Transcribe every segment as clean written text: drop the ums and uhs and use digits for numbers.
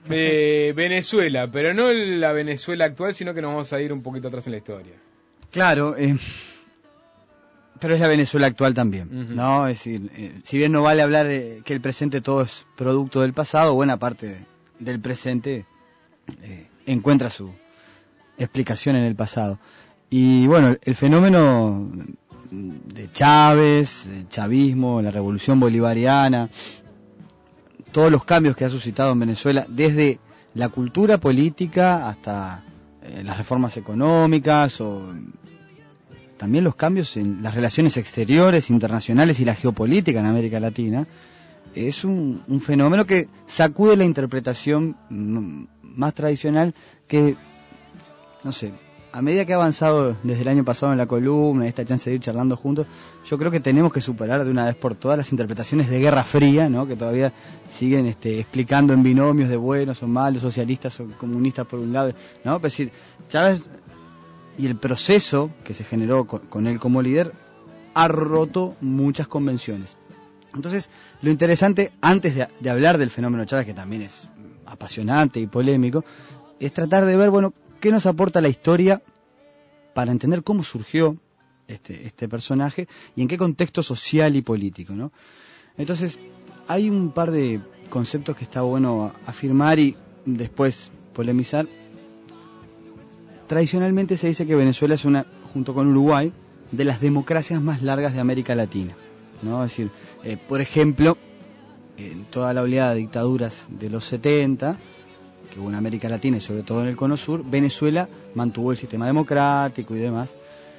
Venezuela, pero no la Venezuela actual, sino que nos vamos a ir un poquito atrás en la historia. Claro, pero es la Venezuela actual también, ¿no? Es decir, si bien no vale hablar que el presente todo es producto del pasado, buena parte del presente encuentra su explicación en el pasado. Y bueno, el fenómeno de Chávez, el chavismo, la revolución bolivariana, todos los cambios que ha suscitado en Venezuela, desde la cultura política hasta las reformas económicas o también los cambios en las relaciones exteriores, internacionales y la geopolítica en América Latina, es un fenómeno que sacude la interpretación más tradicional que, no sé, a medida que ha avanzado desde el año pasado en la columna, esta chance de ir charlando juntos, yo creo que tenemos que superar de una vez por todas las interpretaciones de Guerra Fría, ¿no? Que todavía siguen explicando en binomios de buenos o malos, socialistas o comunistas por un lado, ¿no? Es decir, Chávez y el proceso que se generó con él como líder ha roto muchas convenciones. Entonces, lo interesante, antes de hablar del fenómeno Chávez, que también es apasionante y polémico, es tratar de ver, bueno, qué nos aporta la historia para entender cómo surgió este personaje y en qué contexto social y político, ¿no? Entonces, hay un par de conceptos que está bueno afirmar y después polemizar. Tradicionalmente se dice que Venezuela es una, junto con Uruguay, de las democracias más largas de América Latina, ¿no? Es decir, por ejemplo, en toda la oleada de dictaduras de los 70, que hubo en América Latina y sobre todo en el Cono Sur, Venezuela mantuvo el sistema democrático y demás.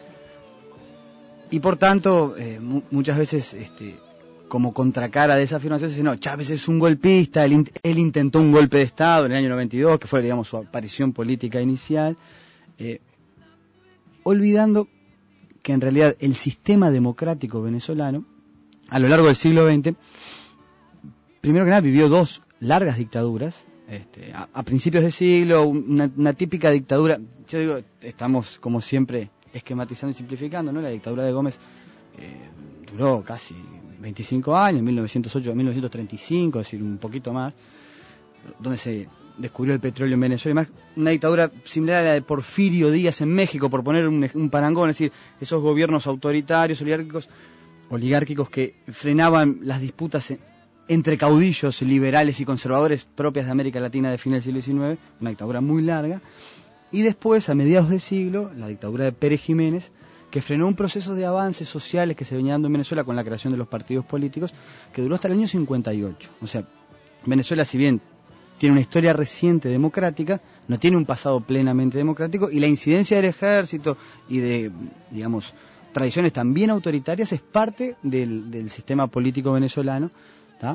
Y por tanto, muchas veces, como contracara de esa afirmación, se dice, no, Chávez es un golpista, él intentó un golpe de Estado en el año 92, que fue, digamos, su aparición política inicial, olvidando que en realidad el sistema democrático venezolano, a lo largo del siglo XX, primero que nada vivió dos largas dictaduras. A principios de siglo, una típica dictadura, yo digo, estamos como siempre esquematizando y simplificando, ¿no? La dictadura de Gómez duró casi 25 años, 1908 a 1935, es decir, un poquito más, donde se descubrió el petróleo en Venezuela, y más una dictadura similar a la de Porfirio Díaz en México, por poner un parangón, es decir, esos gobiernos autoritarios, oligárquicos que frenaban las disputas entre caudillos liberales y conservadores propias de América Latina de fin del siglo XIX, una dictadura muy larga, y después, a mediados de siglo, la dictadura de Pérez Jiménez, que frenó un proceso de avances sociales que se venía dando en Venezuela con la creación de los partidos políticos, que duró hasta el año 58. O sea, Venezuela, si bien tiene una historia reciente democrática, no tiene un pasado plenamente democrático, y la incidencia del ejército y de, digamos, tradiciones también autoritarias es parte del sistema político venezolano, ¿tá?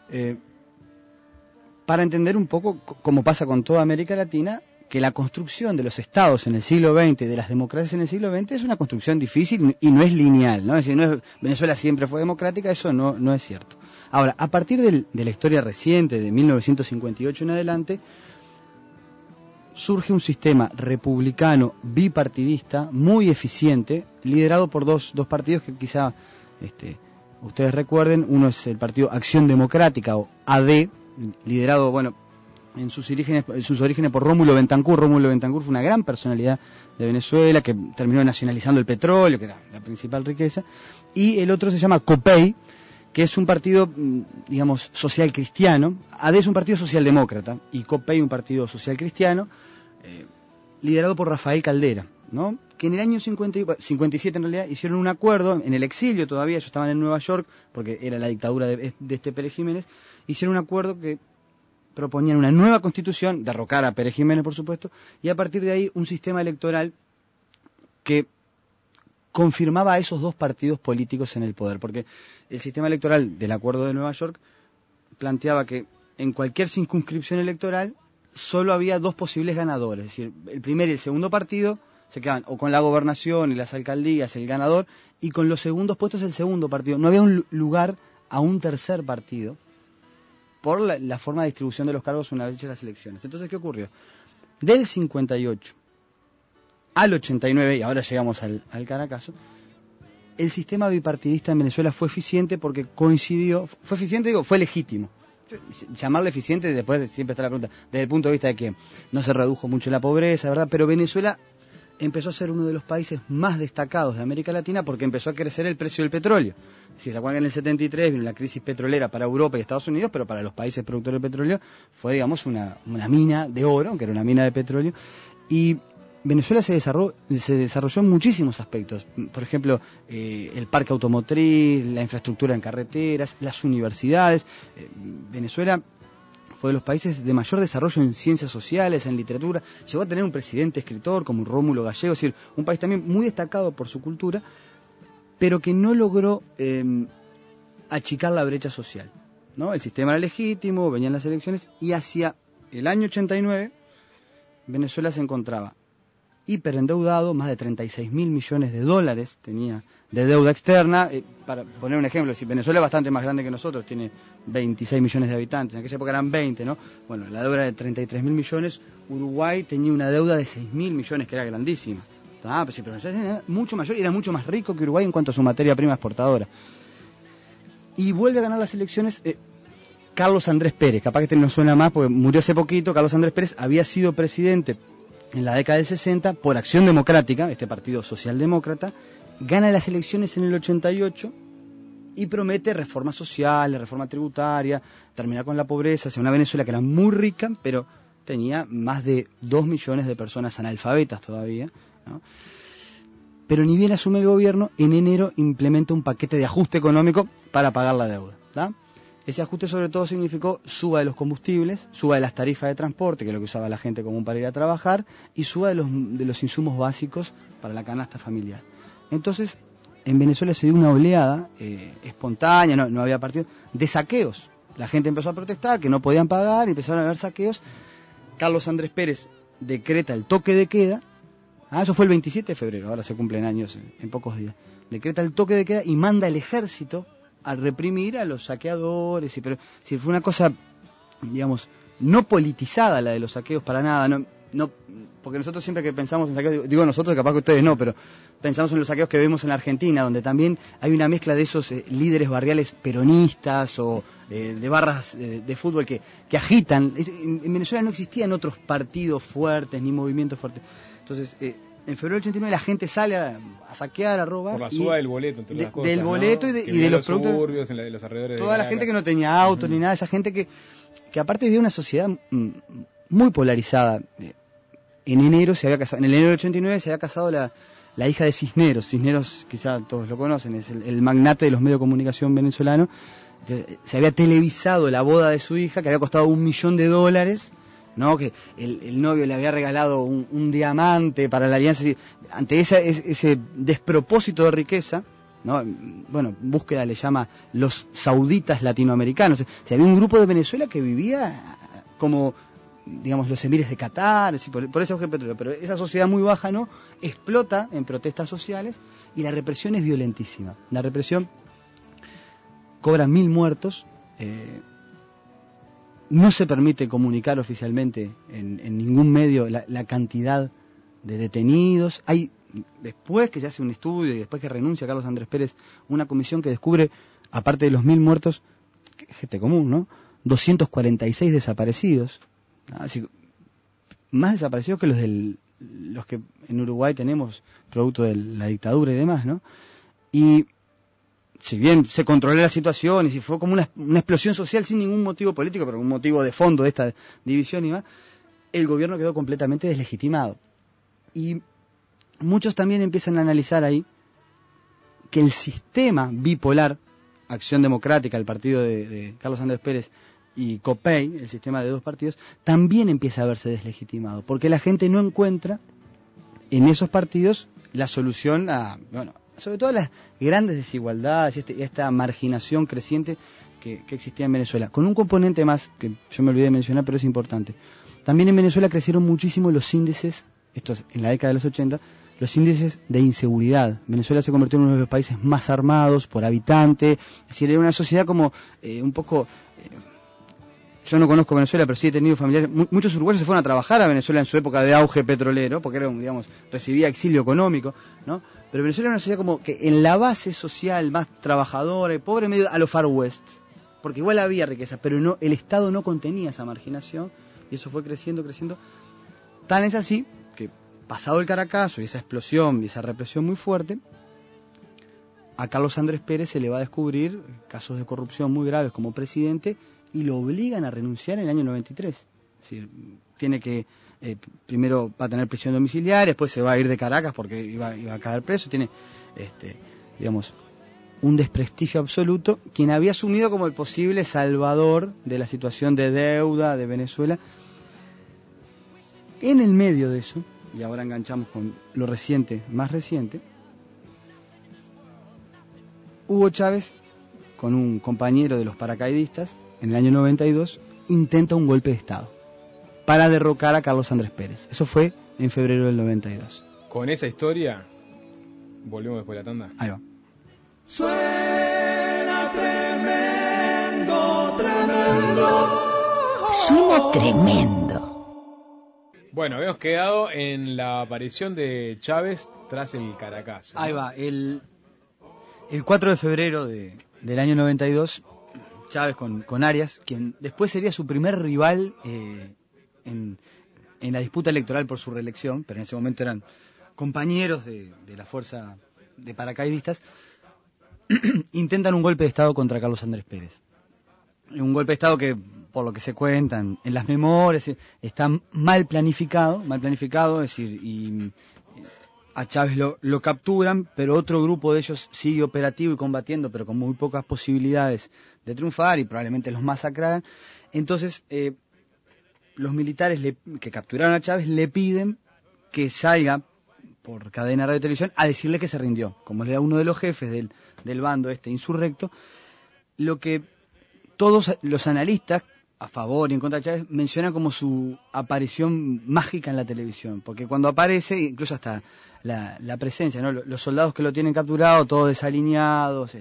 Para entender un poco, como pasa con toda América Latina, que la construcción de los estados en el siglo XX, de las democracias en el siglo XX, es una construcción difícil y no es lineal, ¿no? Es decir, Venezuela siempre fue democrática, eso no es cierto. Ahora, a partir de la historia reciente, de 1958 en adelante, surge un sistema republicano bipartidista muy eficiente, liderado por dos partidos que quizá ustedes recuerden. Uno es el partido Acción Democrática, o AD, liderado, bueno, en sus orígenes por Rómulo Betancourt. Rómulo Betancourt fue una gran personalidad de Venezuela que terminó nacionalizando el petróleo, que era la principal riqueza. Y el otro se llama COPEI, que es un partido, digamos, social cristiano. AD es un partido socialdemócrata y COPEI un partido social cristiano, liderado por Rafael Caldera, ¿no? Que en el año 57 en realidad hicieron un acuerdo, en el exilio todavía, ellos estaban en Nueva York, porque era la dictadura de Pérez Jiménez, hicieron un acuerdo que proponían una nueva constitución, derrocar a Pérez Jiménez, por supuesto, y a partir de ahí un sistema electoral que confirmaba a esos dos partidos políticos en el poder, porque el sistema electoral del Acuerdo de Nueva York planteaba que en cualquier circunscripción electoral solo había dos posibles ganadores, es decir, el primer y el segundo partido se quedaban o con la gobernación y las alcaldías el ganador, y con los segundos puestos el segundo partido. No había un lugar a un tercer partido por la forma de distribución de los cargos una vez hechas las elecciones. Entonces, ¿qué ocurrió? Del 58 al 89, y ahora llegamos al Caracazo, el sistema bipartidista en Venezuela fue eficiente porque fue legítimo. llamarlo eficiente, después siempre está la pregunta, desde el punto de vista de que no se redujo mucho la pobreza, ¿verdad? Pero Venezuela empezó a ser uno de los países más destacados de América Latina porque empezó a crecer el precio del petróleo. Si se acuerdan que en el 73 vino la crisis petrolera para Europa y Estados Unidos, pero para los países productores de petróleo fue, digamos, una mina de oro, aunque era una mina de petróleo, y Venezuela se desarrolló en muchísimos aspectos. Por ejemplo, el parque automotriz, la infraestructura en carreteras, las universidades. Venezuela fue de los países de mayor desarrollo en ciencias sociales, en literatura. Llegó a tener un presidente escritor como Rómulo Gallego, es decir, un país también muy destacado por su cultura, pero que no logró achicar la brecha social, ¿no? El sistema era legítimo, venían las elecciones, y hacia el año 89 Venezuela se encontraba hiperendeudado, más de 36.000 millones de dólares tenía de deuda externa. Para poner un ejemplo, si Venezuela es bastante más grande que nosotros, tiene 26 millones de habitantes, en aquella época eran 20, ¿no? Bueno, la deuda era de 33.000 millones, Uruguay tenía una deuda de 6.000 millones, que era grandísima. Pero sí, pero Venezuela era mucho mayor y era mucho más rico que Uruguay en cuanto a su materia prima exportadora. Y vuelve a ganar las elecciones Carlos Andrés Pérez, capaz que este no suena más porque murió hace poquito. Carlos Andrés Pérez había sido presidente en la década del 60 por Acción Democrática, este partido socialdemócrata, gana las elecciones en el 88 y promete reformas sociales, reforma tributaria, terminar con la pobreza, o sea, una Venezuela que era muy rica, pero tenía más de 2 millones de personas analfabetas todavía, ¿no? Pero ni bien asume el gobierno, en enero implementa un paquete de ajuste económico para pagar la deuda, ¿tá? Ese ajuste sobre todo significó suba de los combustibles, suba de las tarifas de transporte, que es lo que usaba la gente común para ir a trabajar, y suba de los insumos básicos para la canasta familiar. Entonces, en Venezuela se dio una oleada espontánea, no había partido, de saqueos. La gente empezó a protestar, que no podían pagar, y empezaron a haber saqueos. Carlos Andrés Pérez decreta el toque de queda. Eso fue el 27 de febrero, ahora se cumplen años en pocos días. Decreta el toque de queda y manda el ejército a reprimir a los saqueadores. Pero si fue una cosa, digamos, no politizada la de los saqueos para nada, no, porque nosotros siempre que pensamos en saqueos, digo nosotros, capaz que ustedes no, pero pensamos en los saqueos que vemos en la Argentina, donde también hay una mezcla de esos líderes barriales peronistas o de barras de fútbol que agitan. En Venezuela no existían otros partidos fuertes ni movimientos fuertes. Entonces, en febrero del 89 la gente sale a saquear, a robar. Por la suba del boleto, entre las cosas, del boleto, ¿no? y de los productos. Suburbios, de los alrededores toda la gente que no tenía auto ni nada, esa gente que aparte vivía una sociedad muy polarizada. En enero se había casado, en el enero del 89 se había casado la hija de Cisneros. Cisneros, quizá todos lo conocen, es el magnate de los medios de comunicación venezolano. Se había televisado la boda de su hija, que había costado $1 millón, ¿no? Que el novio le había regalado un diamante para la alianza. Ante ese despropósito de riqueza, ¿no? Bueno, Búsqueda le llama los sauditas latinoamericanos. O sea, había un grupo de Venezuela que vivía como, digamos, los emires de Qatar, por ese auge petróleo, pero esa sociedad muy baja, ¿no? Explota en protestas sociales y la represión es violentísima. La represión cobra 1.000 muertos. No se permite comunicar oficialmente en ningún medio la cantidad de detenidos. Hay, después que se hace un estudio y después que renuncia Carlos Andrés Pérez, una comisión que descubre, aparte de los 1.000 muertos, gente común, ¿no? 246 desaparecidos. Así, más desaparecidos que los que en Uruguay tenemos, producto de la dictadura y demás, ¿no? Y si bien se controló la situación y si fue como una explosión social sin ningún motivo político, pero un motivo de fondo de esta división y más, el gobierno quedó completamente deslegitimado. Y muchos también empiezan a analizar ahí que el sistema bipolar, Acción Democrática, el partido de Carlos Andrés Pérez, y COPEI, el sistema de dos partidos, también empieza a verse deslegitimado, porque la gente no encuentra en esos partidos la solución a, bueno, sobre todo a las grandes desigualdades y esta marginación creciente que existía en Venezuela. Con un componente más, que yo me olvidé de mencionar, pero es importante. También en Venezuela crecieron muchísimo los índices, esto es en la década de los 80, los índices de inseguridad. Venezuela se convirtió en uno de los países más armados por habitante, es decir, era una sociedad como un poco... Yo no conozco Venezuela, pero sí he tenido familiares. Muchos uruguayos se fueron a trabajar a Venezuela en su época de auge petrolero, porque era, digamos, recibía exilio económico, ¿no? Pero Venezuela era una sociedad como que en la base social más trabajadora y pobre, medio a lo Far West, porque igual había riqueza, pero no, el Estado no contenía esa marginación, y eso fue creciendo. Tan es así que, pasado el Caracazo y esa explosión y esa represión muy fuerte, a Carlos Andrés Pérez se le va a descubrir casos de corrupción muy graves como presidente y lo obligan a renunciar en el año 93. Es decir, tiene que, primero va a tener prisión domiciliaria, después se va a ir de Caracas porque iba a caer preso, tiene, digamos, un desprestigio absoluto, quien había asumido como el posible salvador de la situación de deuda de Venezuela. En el medio de eso, y ahora enganchamos con lo reciente, más reciente, Hugo Chávez, con un compañero de los paracaidistas, en el año 92, intenta un golpe de Estado para derrocar a Carlos Andrés Pérez. Eso fue en febrero del 92. Con esa historia, volvemos después de la tanda. Ahí va. Suena tremendo, tremendo. Suena tremendo. Bueno, habíamos quedado en la aparición de Chávez tras el Caracazo, ¿no? Ahí va, el 4 de febrero del año 92, Chávez con Arias, quien después sería su primer rival en la disputa electoral por su reelección, pero en ese momento eran compañeros de la fuerza de paracaidistas, intentan un golpe de Estado contra Carlos Andrés Pérez. Un golpe de Estado que, por lo que se cuentan en las memorias, está mal planificado, es decir, y a Chávez lo capturan, pero otro grupo de ellos sigue operativo y combatiendo, pero con muy pocas posibilidades de triunfar y probablemente los masacraran. Entonces, los militares que capturaron a Chávez le piden que salga por cadena de radio y televisión a decirle que se rindió, como era uno de los jefes del bando insurrecto, lo que todos los analistas a favor y en contra de Chávez mencionan como su aparición mágica en la televisión, porque cuando aparece, incluso hasta la presencia, ¿no? Los soldados que lo tienen capturado, todos desalineados,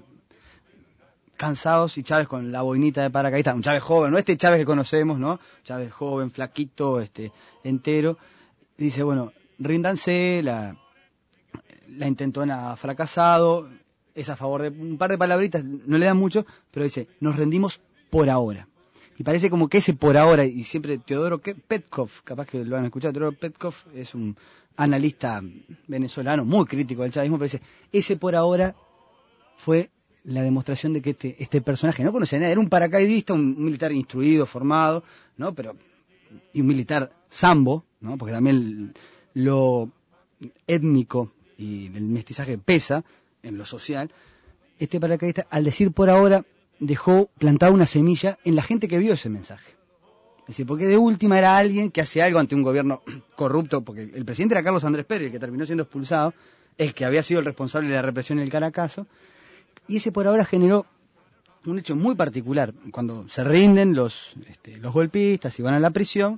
cansados, y Chávez con la boinita de paracaidista, un Chávez joven, no este Chávez que conocemos, ¿no? Chávez joven, flaquito, entero, dice, bueno, ríndanse, la intentona ha fracasado, es a favor de un par de palabritas, no le dan mucho, pero dice, nos rendimos por ahora. Y parece como que ese por ahora, y siempre Teodoro Petkov, capaz que lo han escuchado, Teodoro Petkov es un analista venezolano muy crítico del chavismo, pero dice, ese por ahora fue la demostración de que este personaje no conocía nada, era un paracaidista, un militar instruido, formado, ¿no? Pero, y un militar sambo, ¿no? Porque también lo étnico y el mestizaje pesa en lo social. Este paracaidista, al decir por ahora, dejó plantada una semilla en la gente que vio ese mensaje. Es decir, porque de última era alguien que hace algo ante un gobierno corrupto, porque el presidente era Carlos Andrés Pérez, el que terminó siendo expulsado, el que había sido el responsable de la represión en el Caracazo, y ese por ahora generó un hecho muy particular. Cuando se rinden los golpistas y van a la prisión,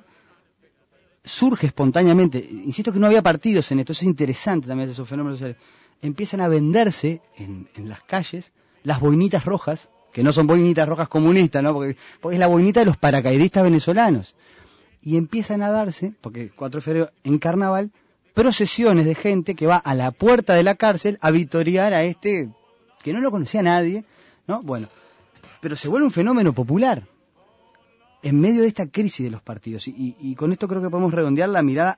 surge espontáneamente, insisto que no había partidos en esto, eso es interesante también esos fenómenos sociales, empiezan a venderse en las calles las boinitas rojas, que no son boinitas rojas comunistas, ¿no? Porque es la boinita de los paracaidistas venezolanos. Y empiezan a darse, porque 4 de febrero en carnaval, procesiones de gente que va a la puerta de la cárcel a vitorear a que no lo conocía nadie, ¿no? Bueno, pero se vuelve un fenómeno popular en medio de esta crisis de los partidos. Y con esto creo que podemos redondear la mirada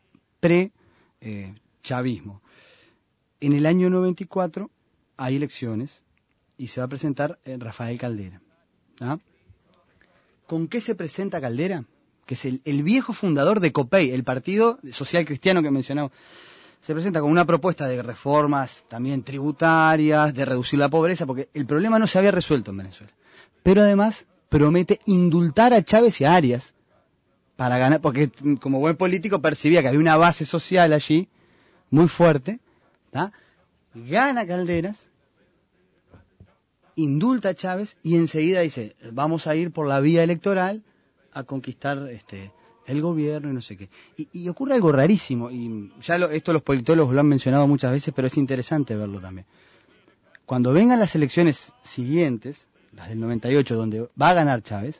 pre-chavismo. En el año 94 hay elecciones y se va a presentar Rafael Caldera. ¿Ah? ¿Con qué se presenta Caldera? Que es el viejo fundador de COPEI, el partido social cristiano que mencionamos. Se presenta con una propuesta de reformas también tributarias, de reducir la pobreza, porque el problema no se había resuelto en Venezuela. Pero además promete indultar a Chávez y a Arias para ganar, porque como buen político percibía que había una base social allí muy fuerte. ¿Ah? Gana Calderas, indulta a Chávez y enseguida dice, vamos a ir por la vía electoral a conquistar el gobierno y no sé qué. Y ocurre algo rarísimo, y ya esto los politólogos lo han mencionado muchas veces, pero es interesante verlo también. Cuando vengan las elecciones siguientes, las del 98, donde va a ganar Chávez,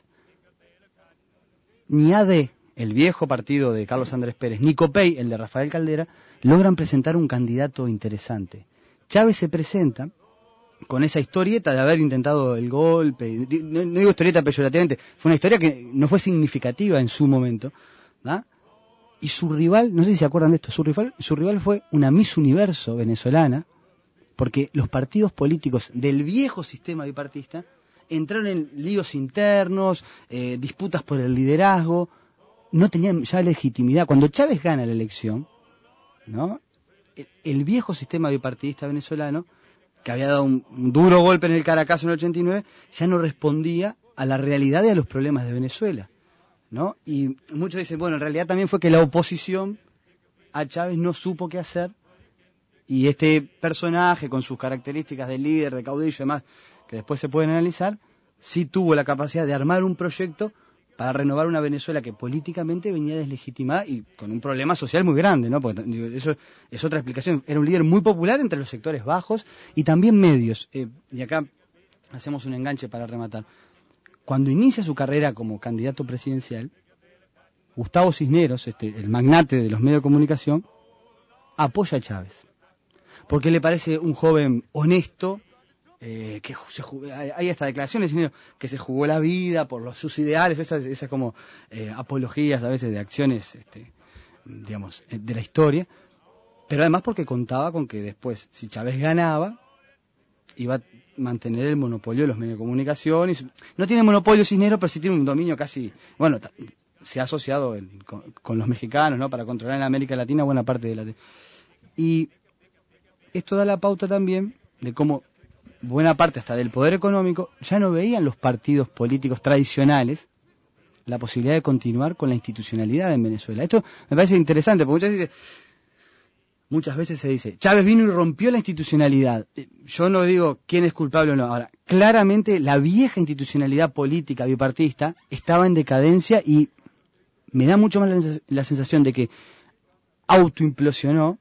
ni AD, el viejo partido de Carlos Andrés Pérez, ni COPEI, el de Rafael Caldera, logran presentar un candidato interesante. Chávez se presenta con esa historieta de haber intentado el golpe. No digo historieta peyorativamente, fue una historia que no fue significativa en su momento, ¿no? Y su rival, no sé si se acuerdan de esto, su rival fue una Miss Universo venezolana, porque los partidos políticos del viejo sistema bipartista entraron en líos internos, disputas por el liderazgo, no tenían ya legitimidad. Cuando Chávez gana la elección, ¿no? El viejo sistema bipartidista venezolano, que había dado un duro golpe en el Caracazo en el 89, ya no respondía a la realidad y a los problemas de Venezuela, ¿no? Y muchos dicen, bueno, en realidad también fue que la oposición a Chávez no supo qué hacer, y este personaje, con sus características de líder, de caudillo y demás, que después se pueden analizar, sí tuvo la capacidad de armar un proyecto para renovar una Venezuela que políticamente venía deslegitimada y con un problema social muy grande, ¿no? Porque eso es otra explicación. Era un líder muy popular entre los sectores bajos y también medios. Y acá hacemos un enganche para rematar. Cuando inicia su carrera como candidato presidencial, Gustavo Cisneros, el magnate de los medios de comunicación, apoya a Chávez. Porque le parece un joven honesto, que hay hasta declaraciones que se jugó la vida por sus ideales, esas como apologías a veces de acciones, digamos, de la historia, pero además porque contaba con que después, si Chávez ganaba, iba a mantener el monopolio de los medios de comunicación. No tiene monopolio Cisneros, pero sí tiene un dominio casi, bueno, se ha asociado con los mexicanos, ¿no? Para controlar en América Latina buena parte de la... Y esto da la pauta también de cómo buena parte hasta del poder económico ya no veían los partidos políticos tradicionales la posibilidad de continuar con la institucionalidad en Venezuela. Esto me parece interesante, porque muchas veces se dice, Chávez vino y rompió la institucionalidad. Yo no digo quién es culpable o no. Ahora, claramente la vieja institucionalidad política bipartista estaba en decadencia y me da mucho más la sensación de que autoimplosionó,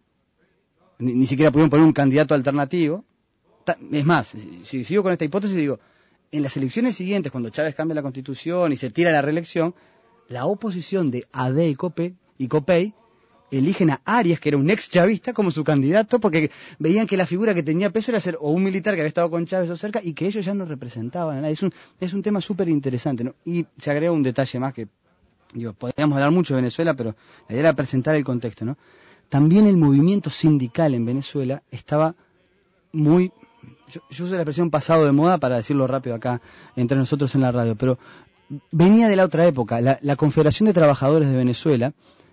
ni siquiera pudieron poner un candidato alternativo. Es más, si sigo con esta hipótesis, digo, en las elecciones siguientes, cuando Chávez cambia la constitución y se tira la reelección, la oposición de AD y COPEI eligen a Arias, que era un ex chavista, como su candidato, porque veían que la figura que tenía peso era ser o un militar que había estado con Chávez o cerca, y que ellos ya no representaban a nadie. Es un tema súper interesante, ¿no? Y se agrega un detalle más que, podríamos hablar mucho de Venezuela, pero la idea era presentar el contexto, ¿no? También el movimiento sindical en Venezuela estaba muy... Yo uso la expresión pasado de moda para decirlo rápido acá entre nosotros en la radio, pero venía de la otra época. La Confederación de Trabajadores de Venezuela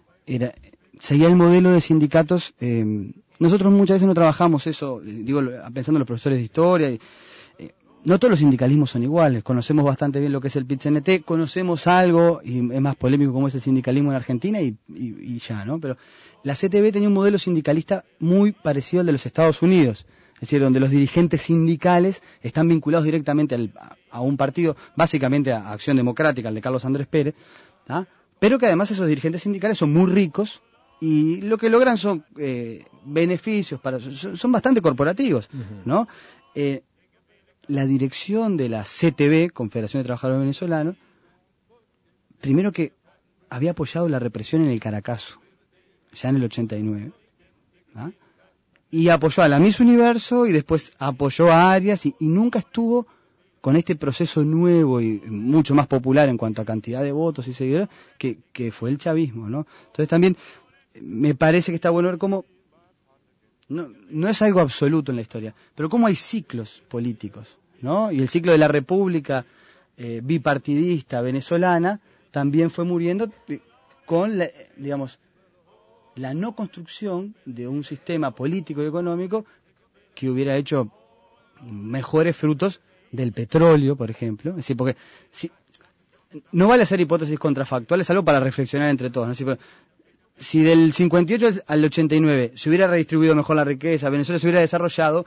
seguía el modelo de sindicatos. Nosotros muchas veces no trabajamos eso, pensando en los profesores de historia. No todos los sindicalismos son iguales. Conocemos bastante bien lo que es el PIT-CNT, conocemos algo, y es más polémico como es el sindicalismo en Argentina y ya, ¿no? Pero la CTB tenía un modelo sindicalista muy parecido al de los Estados Unidos. Es decir, donde los dirigentes sindicales están vinculados directamente a un partido, básicamente a Acción Democrática, al de Carlos Andrés Pérez, ¿tá? Pero que además esos dirigentes sindicales son muy ricos y lo que logran son beneficios, son bastante corporativos, ¿no? La dirección de la CTB, Confederación de Trabajadores Venezolanos, primero que había apoyado la represión en el Caracazo, ya en el 89, ¿ah? Y apoyó a la Miss Universo y después apoyó a Arias y nunca estuvo con este proceso nuevo y mucho más popular en cuanto a cantidad de votos y seguidores que fue el chavismo, ¿no? Entonces también me parece que está bueno ver cómo no es algo absoluto en la historia, pero cómo hay ciclos políticos, ¿no? Y el ciclo de la República bipartidista venezolana también fue muriendo con la no construcción de un sistema político y económico que hubiera hecho mejores frutos del petróleo, por ejemplo. Es decir, porque no vale hacer hipótesis contrafactuales, algo para reflexionar entre todos, ¿no? Si del 58 al 89 se hubiera redistribuido mejor la riqueza, Venezuela se hubiera desarrollado,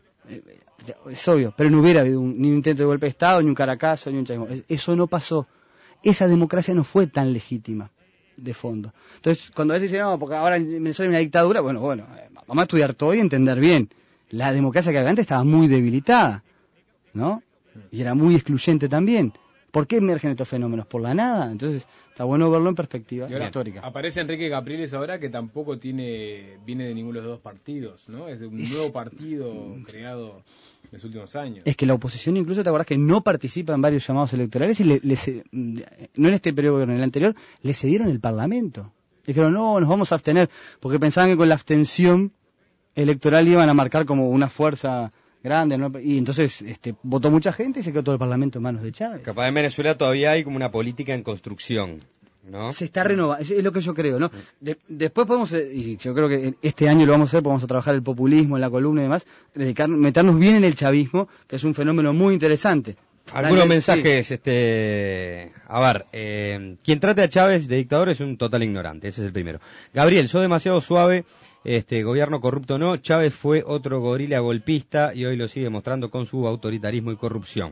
es obvio, pero no hubiera habido ni un intento de golpe de Estado, ni un Caracazo, ni un chavismo. Eso no pasó. Esa democracia no fue tan legítima de fondo. Entonces, cuando a veces dicen, no, porque ahora en Venezuela hay una dictadura, bueno, vamos a estudiar todo y entender bien. La democracia que había antes estaba muy debilitada, ¿no? Y era muy excluyente también. ¿Por qué emergen estos fenómenos? ¿Por la nada? Entonces, está bueno verlo en perspectiva histórica. Aparece Enrique Capriles ahora, que tampoco viene de ninguno de los dos partidos, ¿no? Es de un nuevo partido creado los últimos años. Es que la oposición incluso, ¿te acordás que no participa en varios llamados electorales? Y no en este periodo, en el anterior, le cedieron el Parlamento. Dijeron, no, nos vamos a abstener, porque pensaban que con la abstención electoral iban a marcar como una fuerza grande, ¿no? Y entonces votó mucha gente y se quedó todo el Parlamento en manos de Chávez. Capaz en Venezuela todavía hay como una política en construcción, ¿no? Se está renovando, es lo que yo creo, ¿no? Después podemos, y yo creo que este año lo vamos a hacer, vamos a trabajar el populismo en la columna y demás, meternos bien en el chavismo, que es un fenómeno muy interesante. Algunos mensajes, sí. A ver, quien trate a Chávez de dictador es un total ignorante, ese es el primero. Gabriel, sos demasiado suave, gobierno corrupto no, Chávez fue otro gorila golpista y hoy lo sigue mostrando con su autoritarismo y corrupción.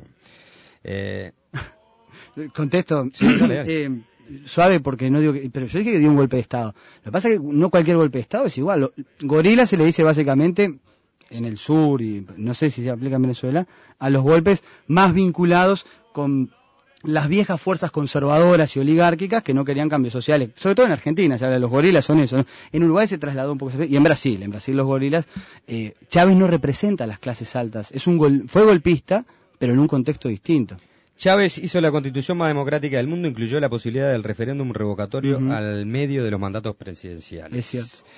Contesto, sí, dale. Suave porque no digo pero yo dije que dio un golpe de Estado. Lo que pasa es que no cualquier golpe de Estado es igual. Gorila se le dice básicamente en el sur, y no sé si se aplica en Venezuela, a los golpes más vinculados con las viejas fuerzas conservadoras y oligárquicas que no querían cambios sociales. Sobre todo en Argentina, se habla de los gorilas, son eso, ¿no? En Uruguay se trasladó un poco, y en Brasil los gorilas, Chávez no representa a las clases altas, fue golpista, pero en un contexto distinto. Chávez hizo la constitución más democrática del mundo, incluyó la posibilidad del referéndum revocatorio al medio de los mandatos presidenciales. Es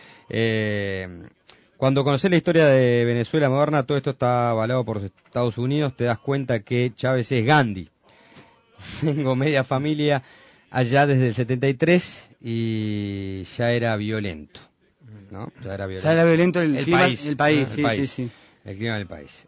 cierto. Cuando conoces la historia de Venezuela moderna, todo esto está avalado por Estados Unidos, te das cuenta que Chávez es Gandhi. Tengo media familia allá desde el 73 y ya era violento, ¿no? Ya era violento el clima, país. El país, ¿no? sí, el país. Sí. El clima del país.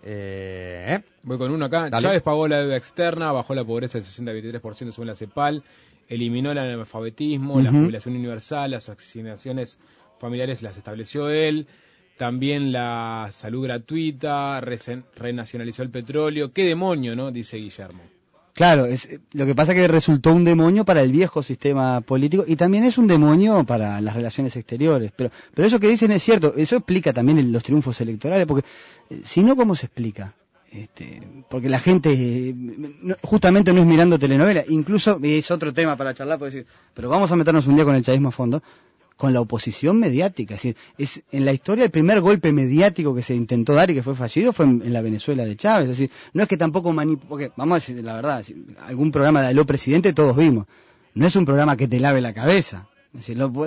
Voy con uno acá. Dale. Chávez pagó la deuda externa, bajó la pobreza del 60-23% según la CEPAL, eliminó el analfabetismo, la jubilación universal, las asignaciones familiares las estableció él, también la salud gratuita, renacionalizó el petróleo. ¿Qué demonio, no? Dice Guillermo. Claro, lo que pasa es que resultó un demonio para el viejo sistema político y también es un demonio para las relaciones exteriores. Pero eso que dicen es cierto, eso explica también los triunfos electorales, porque si no, ¿cómo se explica? Porque la gente justamente no es mirando telenovela, incluso, y es otro tema para charlar, puedo decir, pero vamos a meternos un día con el chavismo a fondo, con la oposición mediática. Es decir, en la historia el primer golpe mediático que se intentó dar y que fue fallido fue en la Venezuela de Chávez. Es decir, no es que tampoco porque vamos a decir la verdad, algún programa de Aló Presidente todos vimos. No es un programa que te lave la cabeza. Es decir, no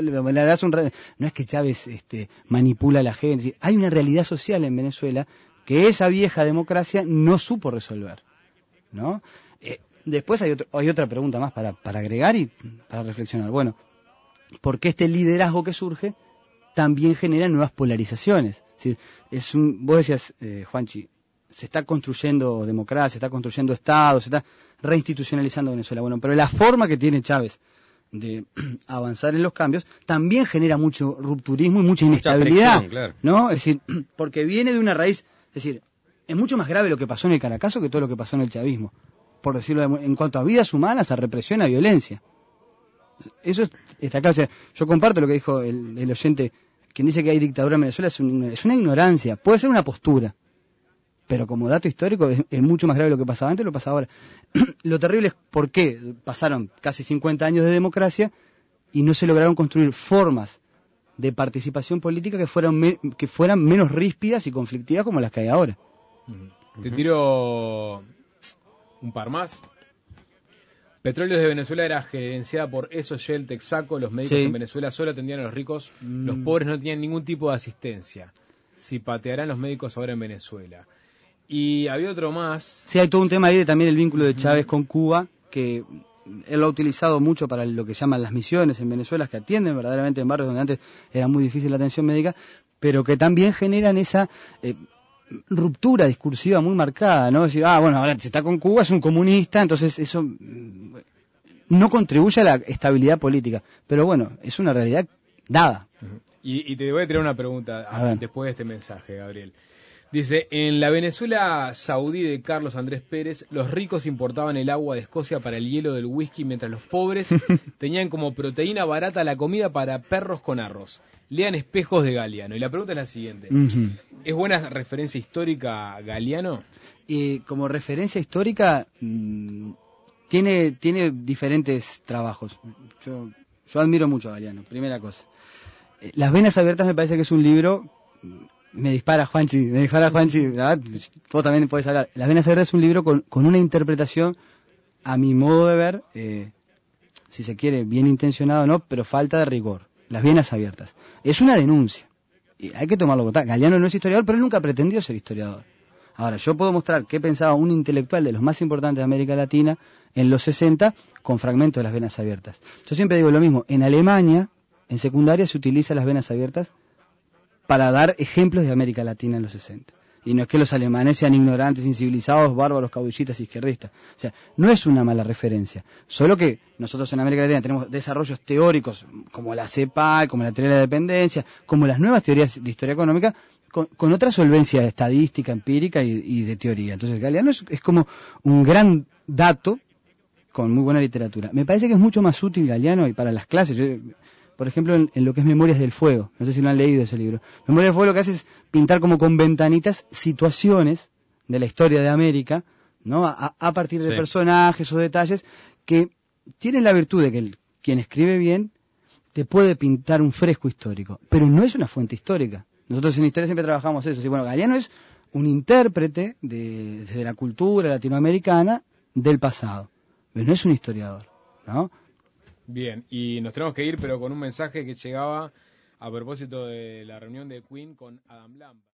es que Chávez manipula a la gente. Es decir, hay una realidad social en Venezuela que esa vieja democracia no supo resolver, ¿no? Después hay otra pregunta más para agregar y para reflexionar. Bueno, porque este liderazgo que surge también genera nuevas polarizaciones. Es decir, vos decías, Juanchi, se está construyendo democracia, se está construyendo Estado, se está reinstitucionalizando Venezuela. Bueno, pero la forma que tiene Chávez de avanzar en los cambios también genera mucho rupturismo y mucha inestabilidad, fricción, claro. ¿no? Es decir, porque viene de una raíz, es decir, es mucho más grave lo que pasó en el Caracazo que todo lo que pasó en el chavismo, por decirlo en cuanto a vidas humanas, a represión, a violencia. Eso está claro. O sea, yo comparto lo que dijo el oyente, quien dice que hay dictadura en Venezuela, es una ignorancia, puede ser una postura, pero como dato histórico es mucho más grave lo que pasaba antes, lo pasa ahora. Lo terrible es por qué pasaron casi 50 años de democracia y no se lograron construir formas de participación política que fueran menos ríspidas y conflictivas como las que hay ahora. Te tiro un par más. Petróleos de Venezuela era gerenciada por eso Shell, Texaco. Los médicos en Venezuela solo atendían a los ricos. Los pobres no tenían ningún tipo de asistencia. Si patearán los médicos ahora en Venezuela. Y había otro más. Sí, hay todo un tema ahí de también el vínculo de Chávez con Cuba, que él lo ha utilizado mucho para lo que llaman las misiones en Venezuela, que atienden verdaderamente en barrios donde antes era muy difícil la atención médica, pero que también generan esa ruptura discursiva muy marcada, ¿no? Decir, bueno, ahora si está con Cuba es un comunista, entonces eso no contribuye a la estabilidad política. Pero bueno, es una realidad dada. Y te voy a tirar una pregunta después de este mensaje, Gabriel. Dice, en la Venezuela saudí de Carlos Andrés Pérez, los ricos importaban el agua de Escocia para el hielo del whisky, mientras los pobres tenían como proteína barata la comida para perros con arroz. Lean Espejos de Galeano. Y la pregunta es la siguiente. ¿Es buena referencia histórica Galeano? Como referencia histórica, tiene diferentes trabajos. Yo admiro mucho a Galeano, primera cosa. Las Venas Abiertas me parece que es un libro Me dispara Juanchi, ¿verdad? Vos también podés hablar. Las venas abiertas es un libro con una interpretación, a mi modo de ver, si se quiere, bien intencionado o no, pero falta de rigor. Las venas abiertas. Es una denuncia. Y hay que tomarlo con tal. Galeano no es historiador, pero él nunca pretendió ser historiador. Ahora, yo puedo mostrar qué pensaba un intelectual de los más importantes de América Latina en los 60 con fragmentos de las venas abiertas. Yo siempre digo lo mismo. En Alemania, en secundaria, se utilizan las venas abiertas para dar ejemplos de América Latina en los 60. Y no es que los alemanes sean ignorantes, incivilizados, bárbaros, caudillistas, izquierdistas. O sea, no es una mala referencia. Solo que nosotros en América Latina tenemos desarrollos teóricos como la CEPAL, como la teoría de la dependencia, como las nuevas teorías de historia económica, con otra solvencia estadística, empírica y de teoría. Entonces, Galeano es como un gran dato con muy buena literatura. Me parece que es mucho más útil Galeano y para las clases. Yo, por ejemplo, en lo que es Memorias del Fuego. No sé si lo han leído ese libro. Memorias del Fuego lo que hace es pintar como con ventanitas situaciones de la historia de América, ¿no? A partir de personajes o detalles que tienen la virtud de que quien escribe bien te puede pintar un fresco histórico, pero no es una fuente histórica. Nosotros en historia siempre trabajamos eso. Bueno, Galeano es un intérprete desde la cultura latinoamericana del pasado, pero no es un historiador, ¿no? Bien, y nos tenemos que ir, pero con un mensaje que llegaba a propósito de la reunión de Queen con Adam Lambert.